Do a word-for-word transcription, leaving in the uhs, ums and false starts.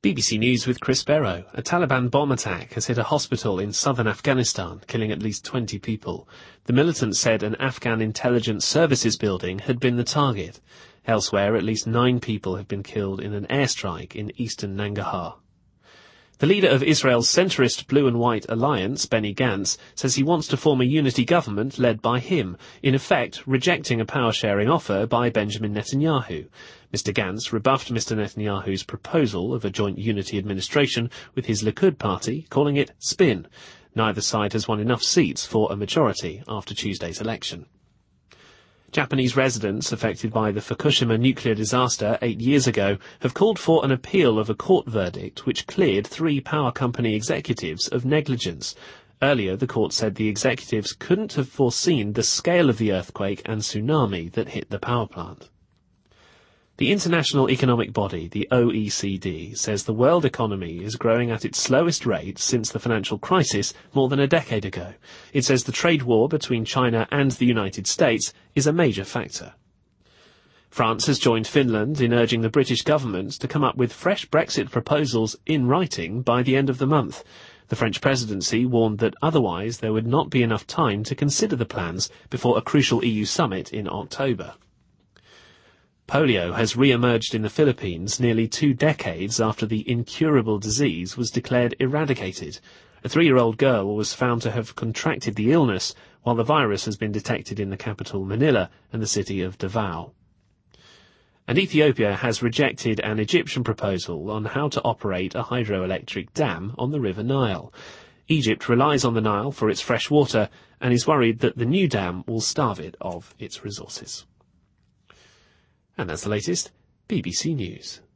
B B C News with Chris Barrow. A Taliban bomb attack has hit a hospital in southern Afghanistan, killing at least twenty people. The militants said an Afghan intelligence services building had been the target. Elsewhere, at least nine people have been killed in an airstrike in eastern Nangarhar. The leader of Israel's centrist Blue and White Alliance, Benny Gantz, says he wants to form a unity government led by him, in effect rejecting a power-sharing offer by Benjamin Netanyahu. Mister Gantz rebuffed Mister Netanyahu's proposal of a joint unity administration with his Likud party, calling it spin. Neither side has won enough seats for a majority after Tuesday's election. Japanese residents affected by the Fukushima nuclear disaster eight years ago have called for an appeal of a court verdict which cleared three power company executives of negligence. Earlier, the court said the executives couldn't have foreseen the scale of the earthquake and tsunami that hit the power plant. The international economic body, the O E C D, says the world economy is growing at its slowest rate since the financial crisis more than a decade ago. It says the trade war between China and the United States is a major factor. France has joined Finland in urging the British government to come up with fresh Brexit proposals in writing by the end of the month. The French presidency warned that otherwise there would not be enough time to consider the plans before a crucial E U summit in October. Polio has re-emerged in the Philippines nearly two decades after the incurable disease was declared eradicated. A three-year-old girl was found to have contracted the illness, while the virus has been detected in the capital Manila and the city of Davao. And Ethiopia has rejected an Egyptian proposal on how to operate a hydroelectric dam on the River Nile. Egypt relies on the Nile for its fresh water and is worried that the new dam will starve it of its resources. And that's the latest B B C News.